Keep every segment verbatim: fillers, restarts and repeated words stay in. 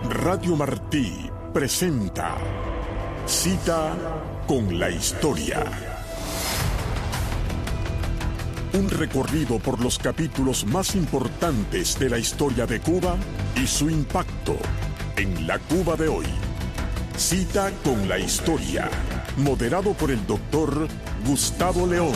Radio Martí presenta Cita con la Historia. Un recorrido por los capítulos más importantes de la historia de Cuba y su impacto en la Cuba de hoy. Cita con la Historia, moderado por el doctor Gustavo León.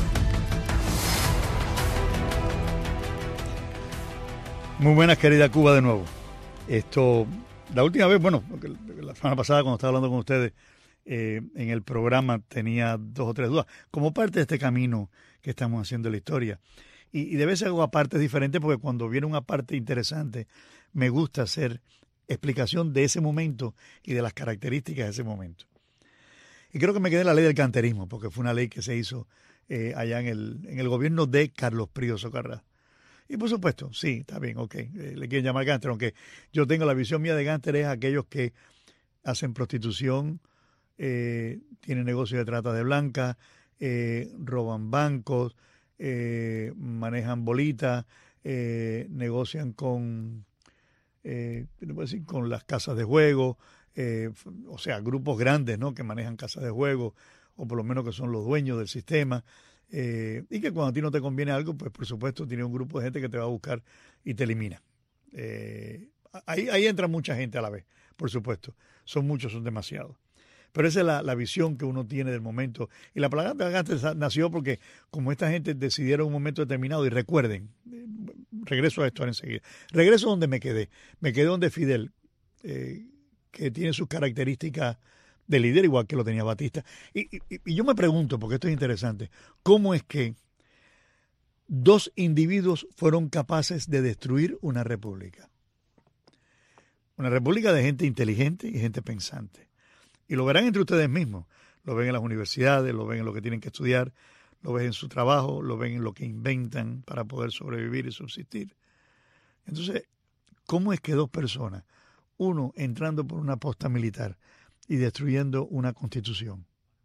Muy buenas, querida Cuba, de nuevo. Esto, la última vez, bueno, la semana pasada cuando estaba hablando con ustedes eh, en el programa tenía dos o tres dudas, como parte de este camino que estamos haciendo en la historia. Y, y de veces hago apartes diferentes porque cuando viene una parte interesante me gusta hacer explicación de ese momento y de las características de ese momento. Y creo que me quedé en la ley del canterismo, porque fue una ley que se hizo eh, allá en el, en el gobierno de Carlos Prío Socarrás. Y por supuesto, sí, está bien, ok, eh, le quieren llamar gánster, aunque yo tengo la visión mía de gánster es aquellos que hacen prostitución, eh, tienen negocio de trata de blancas, eh, roban bancos, eh, manejan bolitas, eh, negocian con, eh, ¿qué puedo decir? Con las casas de juego, eh, o sea, grupos grandes, ¿no? Que manejan casas de juego, o por lo menos que son los dueños del sistema. Eh, y que cuando a ti no te conviene algo, pues por supuesto tiene un grupo de gente que te va a buscar y te elimina. Eh, ahí, ahí entra mucha gente a la vez, por supuesto. Son muchos, son demasiados. Pero esa es la, la visión que uno tiene del momento. Y la palabra gánster nació porque como esta gente decidieron un momento determinado, y recuerden, eh, regreso a esto enseguida, regreso donde me quedé. Me quedé donde Fidel, eh, que tiene sus características de líder, igual que lo tenía Batista. Y, y, y yo me pregunto, porque esto es interesante, ¿cómo es que dos individuos fueron capaces de destruir una república? Una república de gente inteligente y gente pensante. Y lo verán entre ustedes mismos. Lo ven en las universidades, lo ven en lo que tienen que estudiar, lo ven en su trabajo, lo ven en lo que inventan para poder sobrevivir y subsistir. Entonces, ¿cómo es que dos personas, uno entrando por una posta militar y destruyendo una constitución,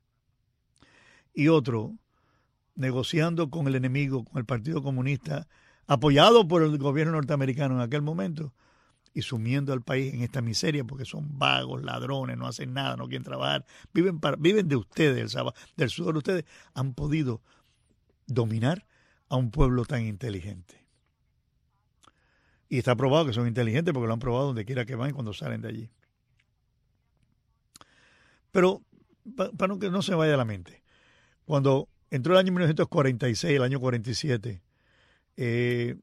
y otro negociando con el enemigo, con el Partido Comunista, apoyado por el gobierno norteamericano en aquel momento, y sumiendo al país en esta miseria porque son vagos, ladrones, no hacen nada, no quieren trabajar, viven, para, viven de ustedes, del sudor de ustedes, han podido dominar a un pueblo tan inteligente? Y está probado que son inteligentes porque lo han probado donde quiera que van y cuando salen de allí. Pero para pa no, que no se vaya a la mente, cuando entró el año mil novecientos cuarenta y seis, el año cuarenta y siete, eh,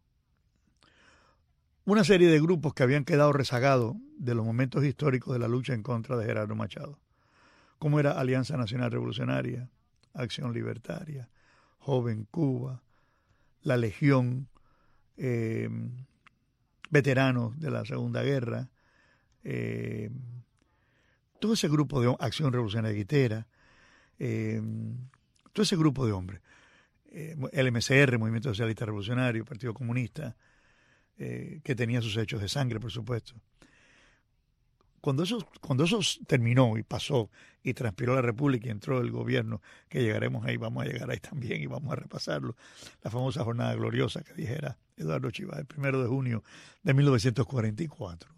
una serie de grupos que habían quedado rezagados de los momentos históricos de la lucha en contra de Gerardo Machado, como era Alianza Nacional Revolucionaria, Acción Libertaria, Joven Cuba, la Legión, eh, veteranos de la Segunda Guerra, eh, todo ese grupo de Acción Revolucionaria Guitera, eh, todo ese grupo de hombres, eh, el M C R, Movimiento Socialista Revolucionario, Partido Comunista, eh, que tenía sus hechos de sangre, por supuesto. Cuando eso, cuando eso terminó y pasó y transpiró la República y entró el gobierno, que llegaremos ahí, vamos a llegar ahí también y vamos a repasarlo, la famosa jornada gloriosa que dijera Eduardo Chivas, el primero de junio de mil novecientos cuarenta y cuatro.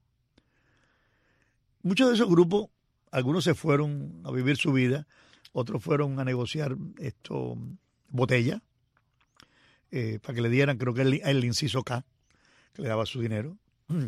Muchos de esos grupos, algunos se fueron a vivir su vida, otros fueron a negociar esto botella, eh, para que le dieran, creo que el, el inciso K, que le daba su dinero. Mm.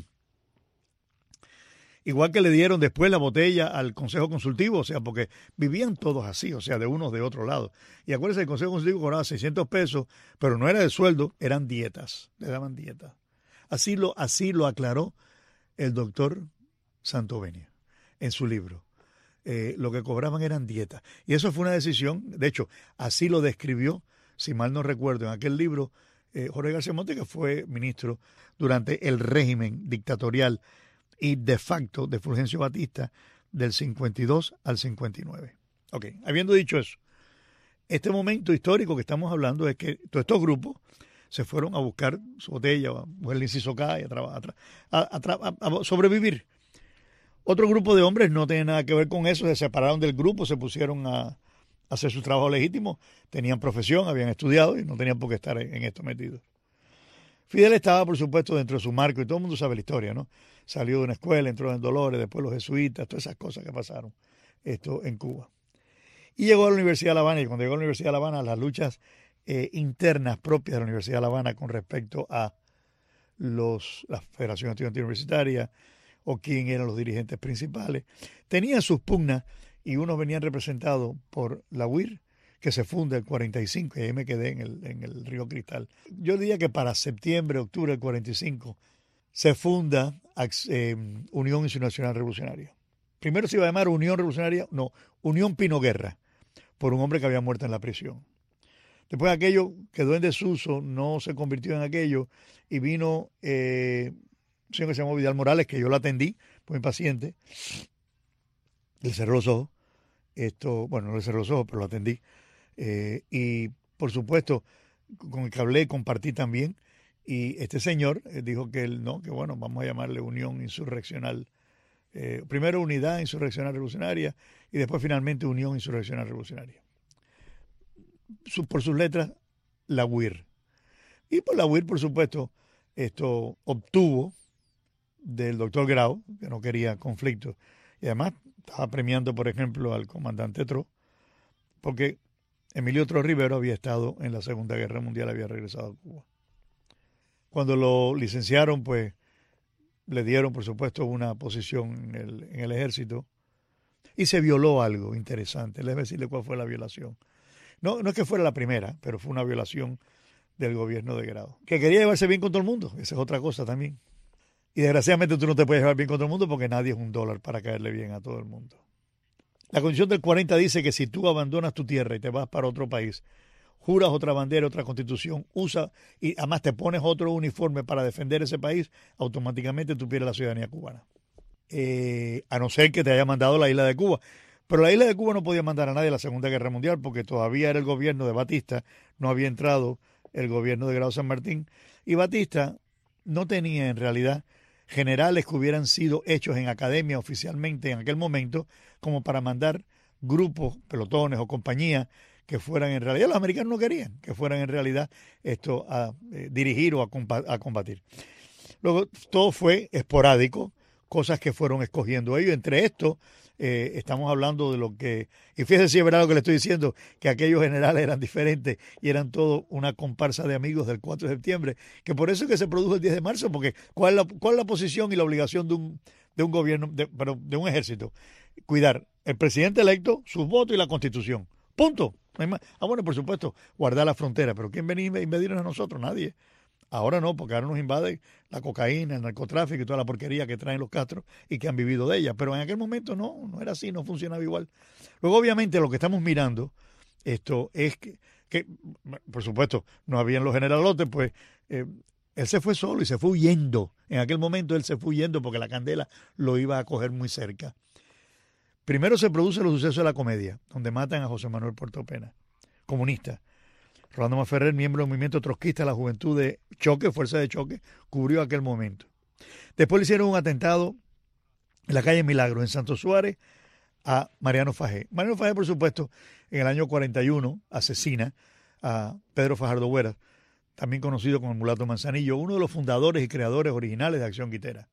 Igual que le dieron después la botella al Consejo Consultivo, o sea, porque vivían todos así, o sea, de unos de otro lado. Y acuérdense, el Consejo Consultivo cobraba seiscientos pesos, pero no era de sueldo, eran dietas, le daban dietas. Así lo, así lo aclaró el doctor Santovenia en su libro. Eh, lo que cobraban eran dietas. Y eso fue una decisión, de hecho, así lo describió, si mal no recuerdo, en aquel libro, eh, Jorge García Monte, que fue ministro durante el régimen dictatorial y de facto de Fulgencio Batista del cincuenta y dos al cincuenta y nueve. Ok, habiendo dicho eso, este momento histórico que estamos hablando es que todos estos grupos se fueron a buscar su botella, a buscar el inciso K y a, a, a, a, a sobrevivir. Otro grupo de hombres no tenía nada que ver con eso, se separaron del grupo, se pusieron a, a hacer su trabajo legítimo, tenían profesión, habían estudiado y no tenían por qué estar en, en esto metidos. Fidel estaba, por supuesto, dentro de su marco, y todo el mundo sabe la historia, ¿no? Salió de una escuela, entró en Dolores, después los jesuitas, todas esas cosas que pasaron esto en Cuba. Y llegó a la Universidad de La Habana, y cuando llegó a la Universidad de La Habana, las luchas eh, internas propias de la Universidad de La Habana con respecto a los, la Federación Estudiantil Universitaria o quién eran los dirigentes principales, tenían sus pugnas y unos venían representados por la U I R, que se funda el cuarenta y cinco, y ahí me quedé en el, en el Río Cristal. Yo diría que para septiembre, octubre del cuarenta y cinco se funda eh, Unión Internacional Revolucionaria. Primero se iba a llamar Unión Revolucionaria, no, Unión Pino Guerra, por un hombre que había muerto en la prisión. Después aquello quedó en desuso, no se convirtió en aquello, y vino eh, un señor que se llamó Vidal Morales, que yo lo atendí, fue mi paciente, le cerró los ojos, esto, bueno, no le cerró los ojos, pero lo atendí, eh, y por supuesto, con el que hablé, compartí también, y este señor eh, dijo que él no, que bueno, vamos a llamarle Unión Insurreccional, eh, primero Unidad Insurreccional Revolucionaria, y después finalmente Unión Insurreccional Revolucionaria. Su, por sus letras, la U I R. Y por la U I R, por supuesto, esto obtuvo del doctor Grau, que no quería conflictos, y además estaba premiando, por ejemplo, al comandante Tro, porque Emilio Tro Rivero había estado en la Segunda Guerra Mundial, había regresado a Cuba. Cuando lo licenciaron, pues le dieron, por supuesto, una posición en el, en el ejército, y se violó algo interesante. Les voy a decirle cuál fue la violación. No, no es que fuera la primera, pero fue una violación del gobierno de Grau, que quería llevarse bien con todo el mundo. Esa es otra cosa también. Y desgraciadamente tú no te puedes llevar bien con todo el mundo porque nadie es un dólar para caerle bien a todo el mundo. La Constitución del cuarenta dice que si tú abandonas tu tierra y te vas para otro país, juras otra bandera, otra constitución, usa y además te pones otro uniforme para defender ese país, automáticamente tú pierdes la ciudadanía cubana. Eh, a no ser que te haya mandado la isla de Cuba. Pero la isla de Cuba no podía mandar a nadie a la Segunda Guerra Mundial porque todavía era el gobierno de Batista, no había entrado el gobierno de Grau San Martín, y Batista no tenía en realidad generales que hubieran sido hechos en academia oficialmente en aquel momento como para mandar grupos, pelotones o compañías que fueran en realidad, los americanos no querían, que fueran en realidad esto a eh, dirigir o a, a combatir. Luego todo fue esporádico, cosas que fueron escogiendo ellos, entre estos Eh, estamos hablando de lo que, y fíjese si es verdad lo que le estoy diciendo, que aquellos generales eran diferentes y eran todo una comparsa de amigos del cuatro de septiembre, que por eso es que se produjo el diez de marzo, porque ¿cuál es la, cuál es la posición y la obligación de un, de un gobierno, de, pero de un ejército? Cuidar el presidente electo, sus votos y la constitución. Punto. No hay más. Ah, bueno, por supuesto, guardar la frontera, pero ¿quién venía a invadirnos a nosotros? Nadie. Ahora no, porque ahora nos invade la cocaína, el narcotráfico y toda la porquería que traen los Castro y que han vivido de ella. Pero en aquel momento no, no era así, no funcionaba igual. Luego, obviamente, lo que estamos mirando esto es que, que por supuesto, no habían los generalotes, pues eh, él se fue solo y se fue huyendo. En aquel momento él se fue huyendo porque la candela lo iba a coger muy cerca. Primero se producen los sucesos de la comedia, donde matan a José Manuel Puerto Pena, comunista. Rolando Maferrer, miembro del movimiento trotskista de la Juventud de Choque, Fuerza de Choque, cubrió aquel momento. Después le hicieron un atentado en la calle Milagro, en Santo Suárez, a Mariano Fajé. Mariano Fajé, por supuesto, en el año cuarenta y uno asesina a Pedro Fajardo Hueras, también conocido como el Mulato Manzanillo, uno de los fundadores y creadores originales de Acción Guitera.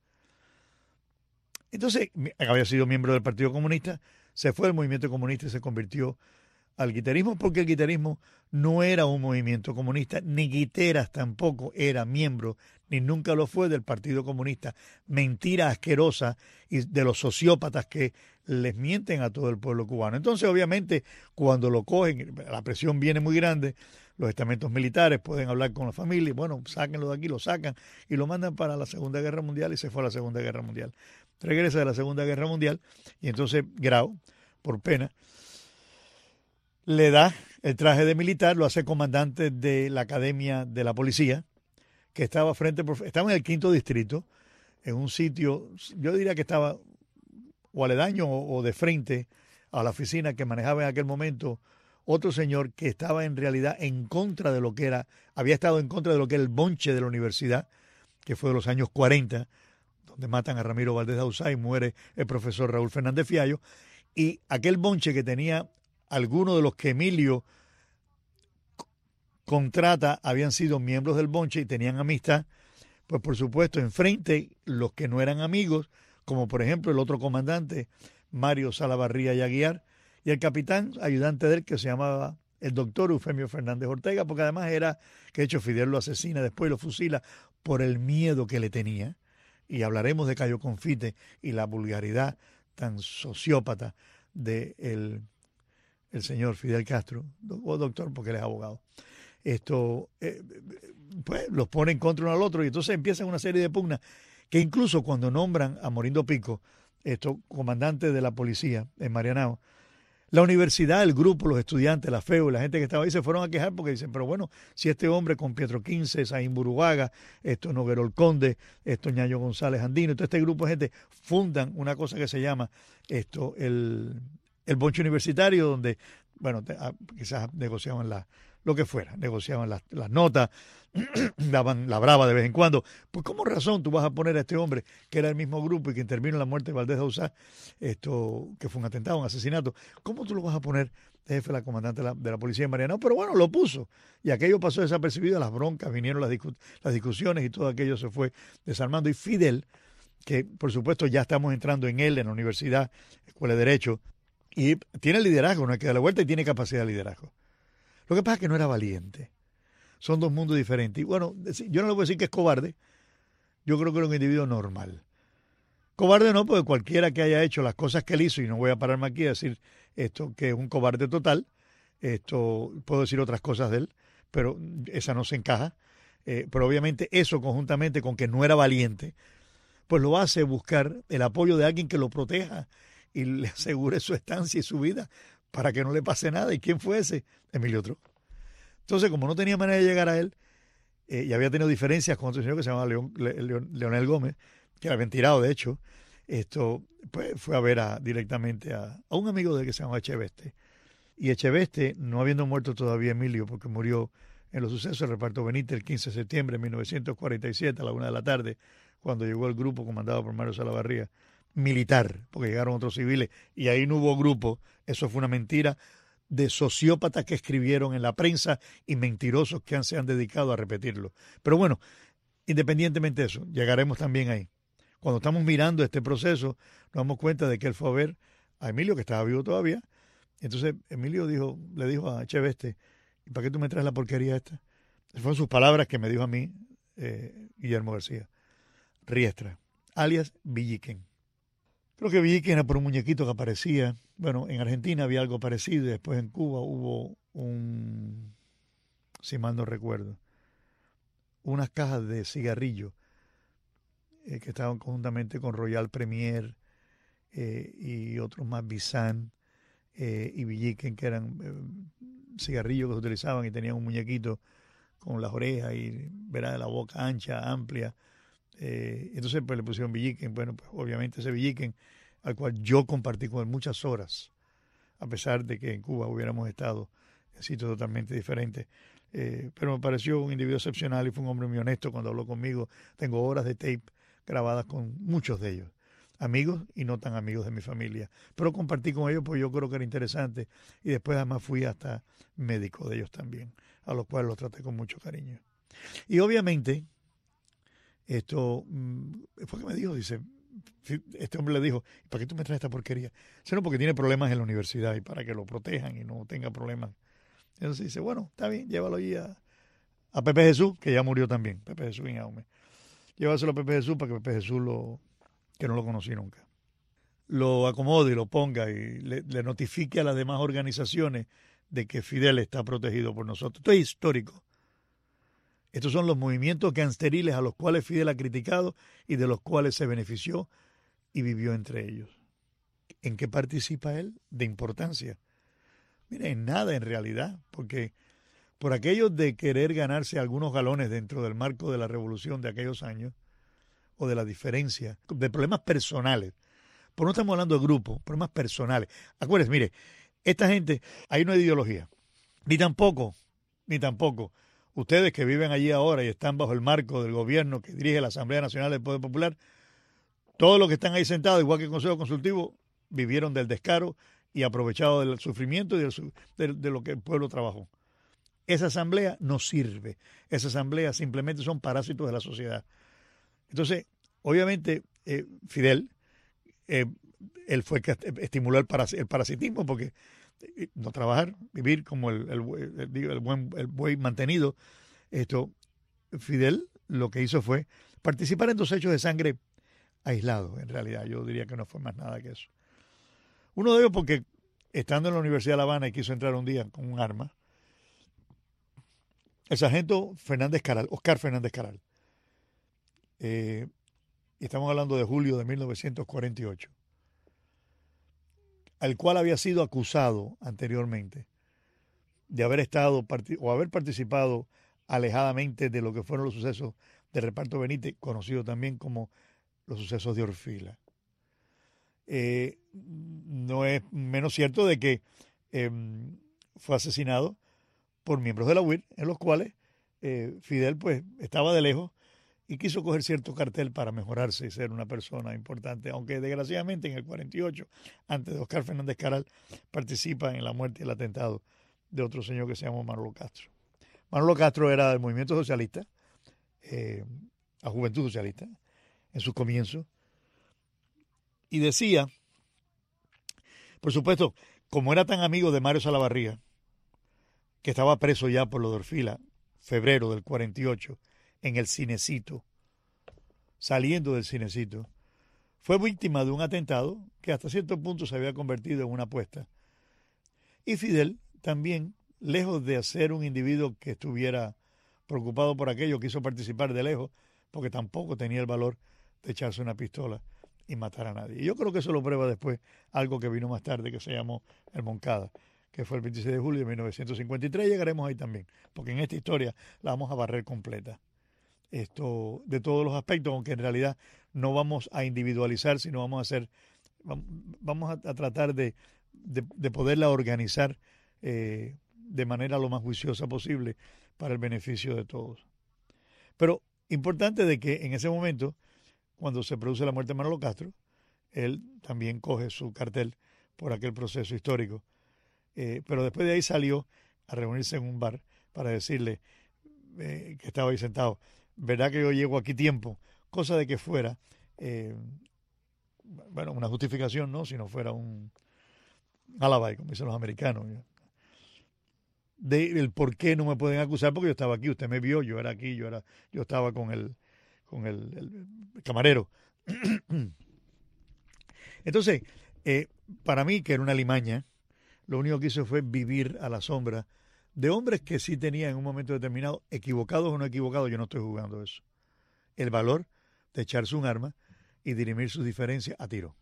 Entonces, había sido miembro del Partido Comunista, se fue del movimiento comunista y se convirtió al guiterismo, porque el guiterismo no era un movimiento comunista, ni Guiteras tampoco era miembro, ni nunca lo fue del Partido Comunista. Mentira asquerosa y de los sociópatas que les mienten a todo el pueblo cubano. Entonces, obviamente, cuando lo cogen, la presión viene muy grande, los estamentos militares pueden hablar con la familia, bueno, sáquenlo de aquí, lo sacan y lo mandan para la Segunda Guerra Mundial, y se fue a la Segunda Guerra Mundial. Regresa de la Segunda Guerra Mundial y entonces Grau, por pena, le da el traje de militar, lo hace comandante de la Academia de la Policía, que estaba frente, estaba en el quinto distrito, en un sitio, yo diría que estaba o aledaño o de frente a la oficina que manejaba en aquel momento otro señor que estaba en realidad en contra de lo que era, había estado en contra de lo que era el bonche de la universidad, que fue de los años cuarenta, donde matan a Ramiro Valdés Dauzá y muere el profesor Raúl Fernández Fiallo, y aquel bonche que tenía algunos de los que Emilio contrata habían sido miembros del bonche y tenían amistad, pues por supuesto enfrente los que no eran amigos, como por ejemplo el otro comandante, Mario Salavarría y Aguiar, y el capitán ayudante de él que se llamaba el doctor Eufemio Fernández Ortega, porque además era, que de hecho Fidel lo asesina, después lo fusila por el miedo que le tenía, y hablaremos de Cayo Confite y la vulgaridad tan sociópata de el, el señor Fidel Castro, o doctor porque él es abogado. Esto, eh, pues los ponen contra uno al otro y entonces empiezan una serie de pugnas que incluso cuando nombran a Morindo Pico, esto, comandante de la policía en Marianao, la universidad, el grupo, los estudiantes, la F E U, la gente que estaba ahí se fueron a quejar porque dicen, pero bueno, si este hombre con Pietro Quince, Saín Buruaga, esto Noguerol Conde, esto Ñaño González Andino, todo este grupo de gente fundan una cosa que se llama esto el, el bonche universitario, donde, bueno, te, quizás negociaban la, lo que fuera, negociaban las, las notas, daban la brava de vez en cuando. Pues ¿cómo razón tú vas a poner a este hombre que era el mismo grupo y que intervino en la muerte de Valdés Dauzá, esto que fue un atentado, un asesinato? ¿Cómo tú lo vas a poner de jefe de la comandante de la, de la policía de Marianao? Pero bueno, lo puso y aquello pasó desapercibido, las broncas, vinieron las, discu las discusiones y todo aquello se fue desarmando. Y Fidel, que por supuesto ya estamos entrando en él, en la universidad, Escuela de Derecho, y tiene liderazgo, no hay que darle vuelta, y tiene capacidad de liderazgo. Lo que pasa es que no era valiente. Son dos mundos diferentes. Y bueno, yo no le voy a decir que es cobarde. Yo creo que era un individuo normal. Cobarde no, porque cualquiera que haya hecho las cosas que él hizo, y no voy a pararme aquí a decir esto, que es un cobarde total, esto puedo decir otras cosas de él, pero esa no se encaja. Eh, pero obviamente eso conjuntamente con que no era valiente, pues lo hace buscar el apoyo de alguien que lo proteja y le asegure su estancia y su vida para que no le pase nada. ¿Y quién fue ese? Emilio Otro. Entonces, como no tenía manera de llegar a él, eh, y había tenido diferencias con otro señor que se llamaba León, León, Leonel Gómez, que habían tirado, de hecho, esto, pues fue a ver a, directamente a, a un amigo de él que se llamaba Echeveste. Y Echeveste, no habiendo muerto todavía Emilio, porque murió en los sucesos del reparto Benítez el quince de septiembre de mil novecientos cuarenta y siete a la una de la tarde, cuando llegó el grupo comandado por Mario Salavarría, militar, porque llegaron otros civiles, y ahí no hubo grupo. Eso fue una mentira de sociópatas que escribieron en la prensa y mentirosos que han, se han dedicado a repetirlo. Pero bueno, independientemente de eso, llegaremos también ahí. Cuando estamos mirando este proceso, nos damos cuenta de que él fue a ver a Emilio, que estaba vivo todavía. Entonces Emilio dijo, le dijo a Echeveste, ¿y para qué tú me traes la porquería esta? Esas fueron sus palabras que me dijo a mí eh, Guillermo García. Riestra, alias Villiquen. Creo que Villiquen era por un muñequito que aparecía. Bueno, en Argentina había algo parecido y después en Cuba hubo un, si mal no recuerdo, unas cajas de cigarrillos eh, que estaban conjuntamente con Royal Premier eh, y otros más, Bizán eh, y Villiquen, que eran eh, cigarrillos que se utilizaban y tenían un muñequito con las orejas y verá de la boca ancha, amplia. Eh, entonces pues le pusieron Villiquen. Bueno, pues obviamente ese Villiquen, al cual yo compartí con él muchas horas, a pesar de que en Cuba hubiéramos estado en sitios totalmente diferentes. Eh, pero me pareció un individuo excepcional y fue un hombre muy honesto cuando habló conmigo. Tengo horas de tape grabadas con muchos de ellos, amigos y no tan amigos de mi familia. Pero compartí con ellos porque yo creo que era interesante y después además fui hasta médico de ellos también, a los cuales los traté con mucho cariño. Y obviamente, esto fue que me dijo, dice, este hombre le dijo, ¿para qué tú me traes esta porquería? Dice, no, porque tiene problemas en la universidad y para que lo protejan y no tenga problemas. Entonces dice, bueno, está bien, llévalo allí a, a Pepe Jesús, que ya murió también, Pepe Jesús Injaume. Llévaselo a Pepe Jesús para que Pepe Jesús, lo, que no lo conocí nunca, lo acomode y lo ponga y le, le notifique a las demás organizaciones de que Fidel está protegido por nosotros. Esto es histórico. Estos son los movimientos gangsteriles a los cuales Fidel ha criticado y de los cuales se benefició y vivió entre ellos. ¿En qué participa él? De importancia. Mire, en nada en realidad, porque por aquello de querer ganarse algunos galones dentro del marco de la revolución de aquellos años, o de la diferencia, de problemas personales, pues no estamos hablando de grupos, problemas personales. Acuérdense, mire, esta gente, hay una ideología, ni tampoco, ni tampoco, ustedes que viven allí ahora y están bajo el marco del gobierno que dirige la Asamblea Nacional del Poder Popular, todos los que están ahí sentados, igual que el Consejo Consultivo, vivieron del descaro y aprovechado del sufrimiento y del, de, de lo que el pueblo trabajó. esa asamblea no sirve. Esa asamblea simplemente son parásitos de la sociedad. Entonces, obviamente, eh, Fidel, eh, él fue el que estimuló el, paras, el parasitismo, porque no trabajar, vivir como el, el, el, el, buen, el buey mantenido. Esto, Fidel lo que hizo fue participar en dos hechos de sangre aislados, en realidad. Yo diría que no fue más nada que eso. Uno de ellos porque, estando en la Universidad de La Habana y quiso entrar un día con un arma, el sargento Fernández Caral, Oscar Fernández Caral, eh, y estamos hablando de julio de mil novecientos cuarenta y ocho, al cual había sido acusado anteriormente de haber estado o haber participado alejadamente de lo que fueron los sucesos de Reparto Benítez, conocido también como los sucesos de Orfila. Eh, no es menos cierto de que eh, fue asesinado por miembros de la U I R, en los cuales eh, Fidel pues estaba de lejos y quiso coger cierto cartel para mejorarse y ser una persona importante, aunque desgraciadamente en el cuarenta y ocho, antes de Oscar Fernández Caral, participa en la muerte y el atentado de otro señor que se llamó Manolo Castro. Manolo Castro era del movimiento socialista, eh, la Juventud Socialista, en sus comienzos, y decía, por supuesto, como era tan amigo de Mario Salavarría, que estaba preso ya por lo de Orfila, febrero del cuarenta y ocho, en el Cinecito, saliendo del Cinecito, fue víctima de un atentado que hasta cierto punto se había convertido en una apuesta. Y Fidel también, lejos de ser un individuo que estuviera preocupado por aquello, quiso participar de lejos, porque tampoco tenía el valor de echarse una pistola y matar a nadie. Y yo creo que eso lo prueba después algo que vino más tarde, que se llamó el Moncada, que fue el veintiséis de julio de mil novecientos cincuenta y tres. Llegaremos ahí también, porque en esta historia la vamos a barrer completa. Esto de todos los aspectos, aunque en realidad no vamos a individualizar, sino vamos a hacer, vamos a, a tratar de, de, de poderla organizar eh, de manera lo más juiciosa posible para el beneficio de todos. Pero importante de que en ese momento, cuando se produce la muerte de Manolo Castro, él también coge su cartel por aquel proceso histórico. Eh, pero después de ahí salió a reunirse en un bar para decirle eh, que estaba ahí sentado, verdad que yo llego aquí tiempo, cosa de que fuera, eh, bueno, una justificación, no, si no fuera un alibi, como dicen los americanos, de el por qué no me pueden acusar, porque yo estaba aquí, usted me vio, yo era aquí, yo era, yo estaba con el, con el, el, el camarero. Entonces, eh, para mí, que era una limaña, lo único que hice fue vivir a la sombra de hombres que sí tenían en un momento determinado, equivocados o no equivocados, yo no estoy jugando eso, el valor de echarse un arma y dirimir sus diferencias a tiro.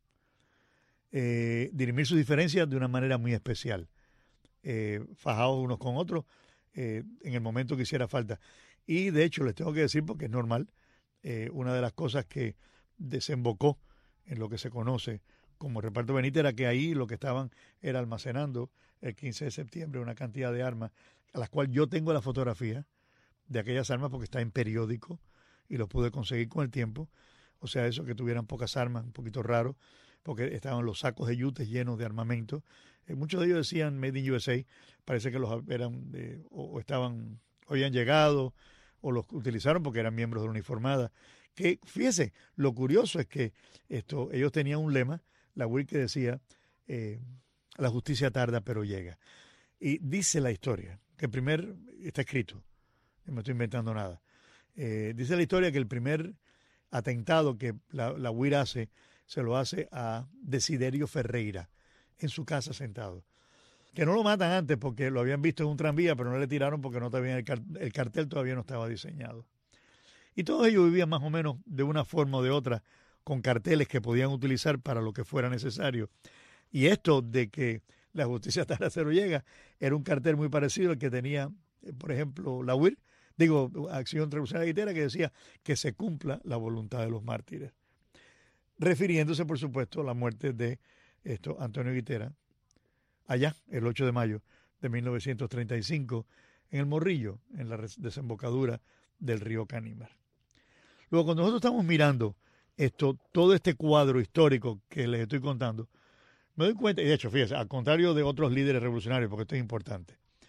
Eh, dirimir sus diferencias de una manera muy especial, eh, fajados unos con otros eh, en el momento que hiciera falta. Y de hecho les tengo que decir, porque es normal, eh, una de las cosas que desembocó en lo que se conoce como Reparto Benítez era que ahí lo que estaban era almacenando el quince de septiembre una cantidad de armas, a las cuales yo tengo la fotografía de aquellas armas porque está en periódico y lo pude conseguir con el tiempo. O sea, eso que tuvieran pocas armas, un poquito raro, porque estaban los sacos de yutes llenos de armamento. Eh, muchos de ellos decían Made in U S A, parece que los eran eh, o, o estaban, o habían llegado, o los utilizaron porque eran miembros de la uniformada. Que, fíjese, lo curioso es que esto, ellos tenían un lema, la U I R, que decía, eh, la justicia tarda pero llega. Y dice la historia, que el primer, está escrito, no me estoy inventando nada, eh, dice la historia que el primer atentado que la, la U I R hace, se lo hace a Desiderio Ferreira, en su casa sentado. Que no lo matan antes porque lo habían visto en un tranvía, pero no le tiraron porque no todavía el, car- el cartel todavía no estaba diseñado. Y todos ellos vivían más o menos de una forma o de otra con carteles que podían utilizar para lo que fuera necesario. Y esto de que la justicia tarda pero llega, era un cartel muy parecido al que tenía, por ejemplo, la U I R, digo, Acción Revolucionaria Guitera, que decía que se cumpla la voluntad de los mártires. Refiriéndose, por supuesto, a la muerte de esto, Antonio Guitera, allá, el ocho de mayo de mil novecientos treinta y cinco, en el Morrillo, en la desembocadura del río Canímar. Luego, cuando nosotros estamos mirando esto, todo este cuadro histórico que les estoy contando, me doy cuenta, y de hecho, fíjense, al contrario de otros líderes revolucionarios, porque esto es importante,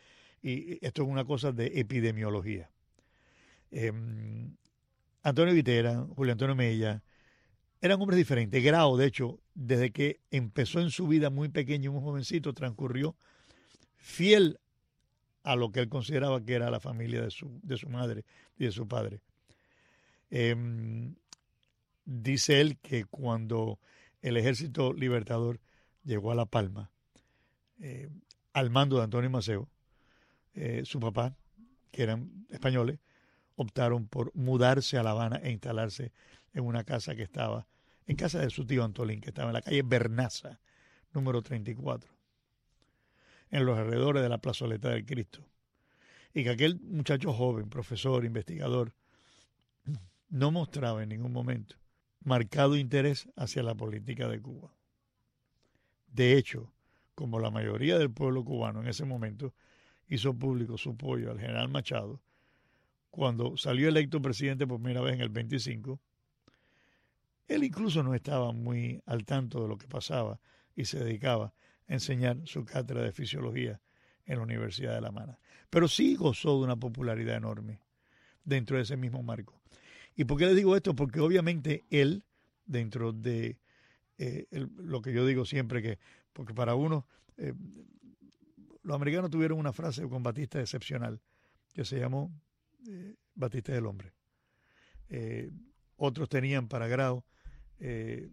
y esto es una cosa de epidemiología. Eh, Antonio Vitera, Julio Antonio Mella, eran hombres diferentes. Grau, de hecho, desde que empezó en su vida muy pequeño, un jovencito, transcurrió fiel a lo que él consideraba que era la familia de su, de su madre y de su padre. Eh, dice él que cuando el Ejército Libertador llegó a La Palma, eh, al mando de Antonio Maceo, eh, su papá, que eran españoles, optaron por mudarse a La Habana e instalarse en una casa que estaba, en casa de su tío Antolín, que estaba en la calle Bernaza, número treinta y cuatro, en los alrededores de la Plazoleta del Cristo. Y que aquel muchacho joven, profesor, investigador, no mostraba en ningún momento marcado interés hacia la política de Cuba. De hecho, como la mayoría del pueblo cubano en ese momento hizo público su apoyo al general Machado, cuando salió electo presidente por primera vez en el veinticinco, él incluso no estaba muy al tanto de lo que pasaba y se dedicaba a enseñar su cátedra de fisiología en la Universidad de La Habana. Pero sí gozó de una popularidad enorme dentro de ese mismo marco. ¿Y por qué les digo esto? Porque obviamente él, dentro de eh, el, lo que yo digo siempre, que porque para uno, eh, los americanos tuvieron una frase con Batista excepcional, que se llamó eh, Batista del Hombre. Eh, otros tenían para Grau, eh,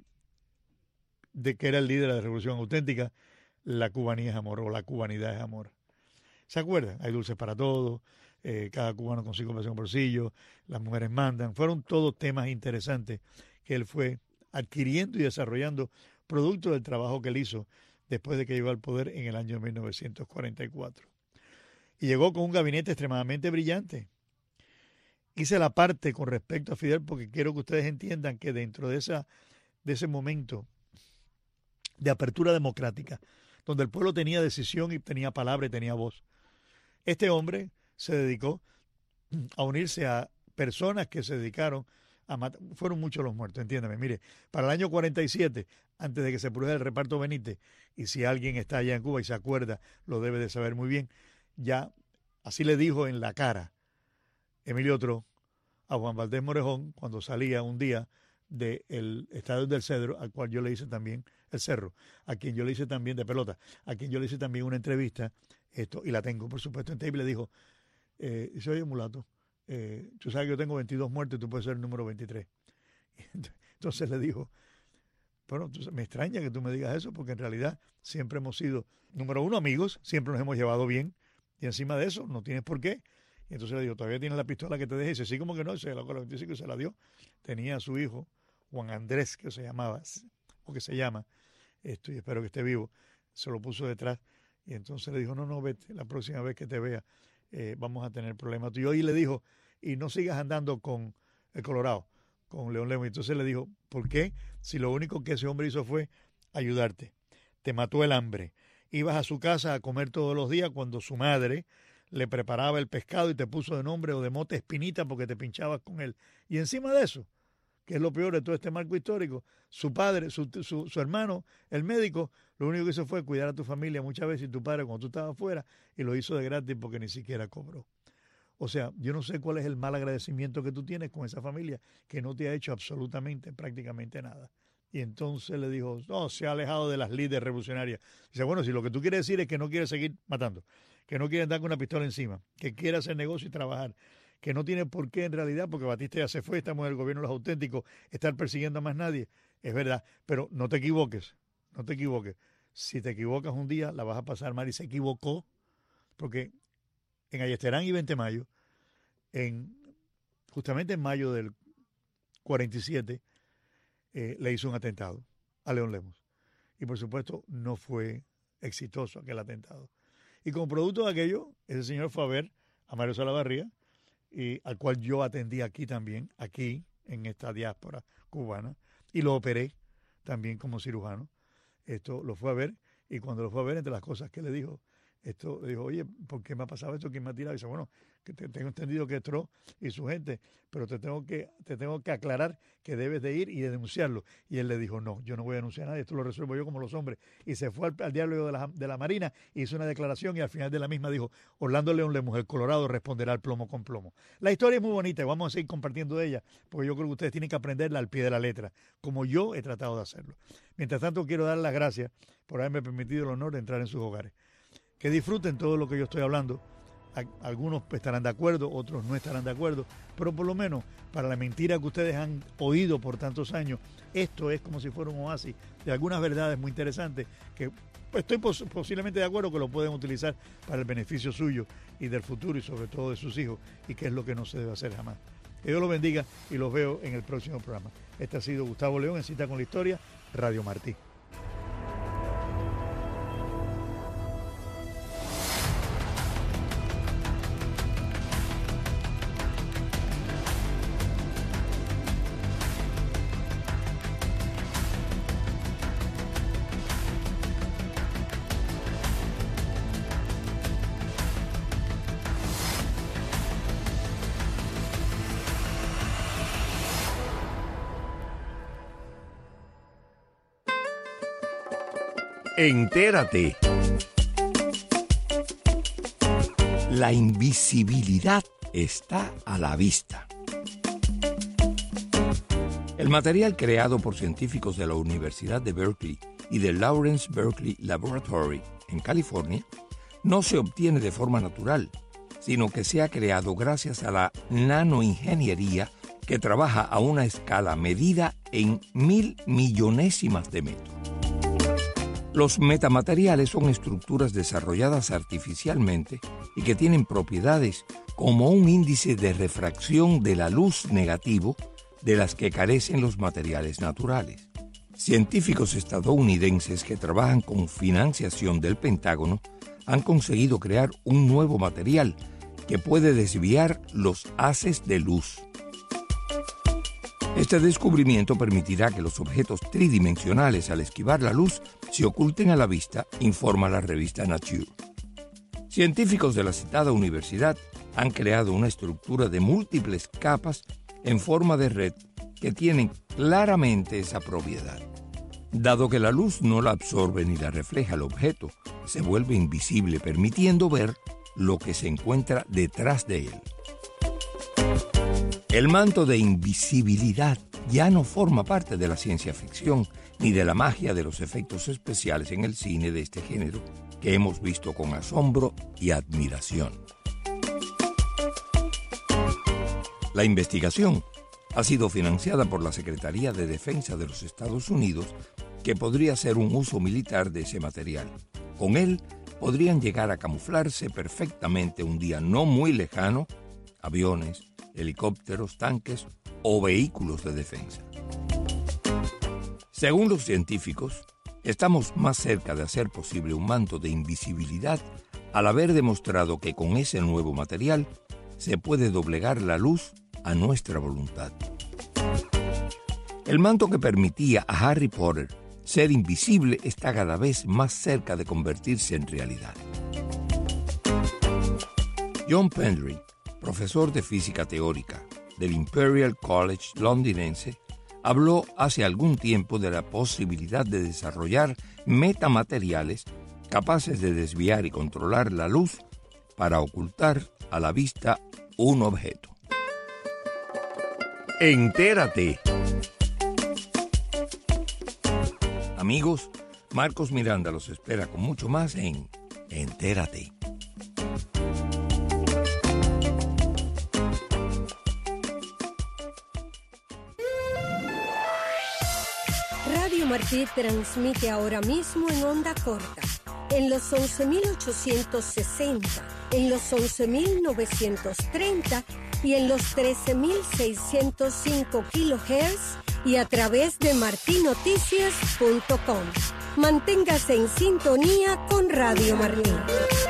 de que era el líder de la Revolución Auténtica, la cubanía es amor, o la cubanidad es amor. ¿Se acuerdan? Hay dulces para todos, eh, cada cubano con cinco pesos en el bolsillo, las mujeres mandan. Fueron todos temas interesantes que él fue adquiriendo y desarrollando producto del trabajo que él hizo después de que llegó al poder en el año mil novecientos cuarenta y cuatro. Y llegó con un gabinete extremadamente brillante. Hice la parte con respecto a Fidel porque quiero que ustedes entiendan que dentro de, esa, de ese momento de apertura democrática, donde el pueblo tenía decisión y tenía palabra y tenía voz, este hombre se dedicó a unirse a personas que se dedicaron a matar. Fueron muchos los muertos, entiéndame. Mire, para el año cuarenta y siete, antes de que se produjera el reparto Benítez, y si alguien está allá en Cuba y se acuerda, lo debe de saber muy bien, ya así le dijo en la cara Emilio Otro a Juan Valdés Morejón cuando salía un día del Estadio del Cedro, al cual yo le hice también, el Cerro, a quien yo le hice también de pelota, a quien yo le hice también una entrevista, esto, y la tengo por supuesto en tape, le dijo, eh, dice, oye mulato, eh, tú sabes que yo tengo veintidós muertos y tú puedes ser el número veintitrés. Entonces le dijo, bueno, me extraña que tú me digas eso, porque en realidad siempre hemos sido, número uno, amigos, siempre nos hemos llevado bien, y encima de eso no tienes por qué. Y entonces le digo, ¿todavía tienes la pistola que te dejé? Y dice, sí, como que no, se la veinticinco y se la dio. Tenía a su hijo, Juan Andrés, que se llamaba, o que se llama, esto, y espero que esté vivo, se lo puso detrás. Y entonces le dijo, no, no, vete, la próxima vez que te vea eh, vamos a tener problemas. Y hoy le dijo, y no sigas andando con el Colorado, con León Lemos. Y entonces le dijo, ¿por qué? Si lo único que ese hombre hizo fue ayudarte. Te mató el hambre. Ibas a su casa a comer todos los días cuando su madre le preparaba el pescado y te puso de nombre o de mote Espinita porque te pinchabas con él. Y encima de eso, que es lo peor de todo este marco histórico, su padre, su, su, su hermano, el médico, lo único que hizo fue cuidar a tu familia muchas veces y tu padre cuando tú estabas afuera, y lo hizo de gratis porque ni siquiera cobró. O sea, yo no sé cuál es el mal agradecimiento que tú tienes con esa familia que no te ha hecho absolutamente, prácticamente nada. Y entonces le dijo, no, se ha alejado de las líderes revolucionarias. Dice, bueno, si lo que tú quieres decir es que no quieres seguir matando, que no quieres andar con una pistola encima, que quiere hacer negocio y trabajar, que no tiene por qué en realidad, porque Batista ya se fue, estamos en el gobierno de los auténticos, estar persiguiendo a más nadie, es verdad, pero no te equivoques, no te equivoques. Si te equivocas un día, la vas a pasar mal, y se equivocó, porque en Ayestarán y veinte de mayo, en, justamente en mayo del cuarenta y siete, eh, le hizo un atentado a León Lemos. Y por supuesto no fue exitoso aquel atentado. Y como producto de aquello, ese señor fue a ver a Mario Salavarría, y al cual yo atendí aquí también, aquí en esta diáspora cubana, y lo operé también como cirujano. Esto lo fue a ver, y cuando lo fue a ver, entre las cosas que le dijo, Esto dijo, oye, ¿por qué me ha pasado esto? ¿Quién me ha tirado? Y dice, bueno, que te, tengo entendido que es Trump y su gente, pero te tengo que te tengo que aclarar que debes de ir y de denunciarlo. Y él le dijo, no, yo no voy a denunciar a nadie, esto lo resuelvo yo como los hombres. Y se fue al, al diálogo de la, de la Marina, hizo una declaración y al final de la misma dijo, Orlando León Lemus, el Colorado, responderá al plomo con plomo. La historia es muy bonita y vamos a seguir compartiendo de ella, porque yo creo que ustedes tienen que aprenderla al pie de la letra, como yo he tratado de hacerlo. Mientras tanto, quiero dar las gracias por haberme permitido el honor de entrar en sus hogares. Que disfruten todo lo que yo estoy hablando. Algunos estarán de acuerdo, otros no estarán de acuerdo, pero por lo menos para la mentira que ustedes han oído por tantos años, esto es como si fuera un oasis de algunas verdades muy interesantes que pues, estoy pos- posiblemente de acuerdo que lo pueden utilizar para el beneficio suyo y del futuro y sobre todo de sus hijos, y que es lo que no se debe hacer jamás. Que Dios los bendiga y los veo en el próximo programa. Este ha sido Gustavo León en Cita con la Historia, Radio Martí. Entérate. La invisibilidad está a la vista. El material creado por científicos de la Universidad de Berkeley y del Lawrence Berkeley Laboratory en California no se obtiene de forma natural, sino que se ha creado gracias a la nanoingeniería que trabaja a una escala medida en mil millonésimas de metros. Los metamateriales son estructuras desarrolladas artificialmente y que tienen propiedades como un índice de refracción de la luz negativo de las que carecen los materiales naturales. Científicos estadounidenses que trabajan con financiación del Pentágono han conseguido crear un nuevo material que puede desviar los haces de luz. Este descubrimiento permitirá que los objetos tridimensionales al esquivar la luz se oculten a la vista, informa la revista Nature. Científicos de la citada universidad han creado una estructura de múltiples capas en forma de red que tienen claramente esa propiedad. Dado que la luz no la absorbe ni la refleja el objeto, se vuelve invisible, permitiendo ver lo que se encuentra detrás de él. El manto de invisibilidad ya no forma parte de la ciencia ficción ni de la magia de los efectos especiales en el cine de este género que hemos visto con asombro y admiración. La investigación ha sido financiada por la Secretaría de Defensa de los Estados Unidos, que podría ser un uso militar de ese material. Con él podrían llegar a camuflarse perfectamente un día no muy lejano aviones, helicópteros, tanques o vehículos de defensa. Según los científicos, estamos más cerca de hacer posible un manto de invisibilidad al haber demostrado que con ese nuevo material se puede doblegar la luz a nuestra voluntad. El manto que permitía a Harry Potter ser invisible está cada vez más cerca de convertirse en realidad. John Pendry, profesor de física teórica del Imperial College londinense, habló hace algún tiempo de la posibilidad de desarrollar metamateriales capaces de desviar y controlar la luz para ocultar a la vista un objeto. Entérate. Amigos, Marcos Miranda los espera con mucho más en Entérate. Radio Martí transmite ahora mismo en onda corta, en los once mil ochocientos sesenta, en los once mil novecientos treinta y en los trece mil seiscientos cinco kilohertz y a través de marti noticias punto com. Manténgase en sintonía con Radio Martí.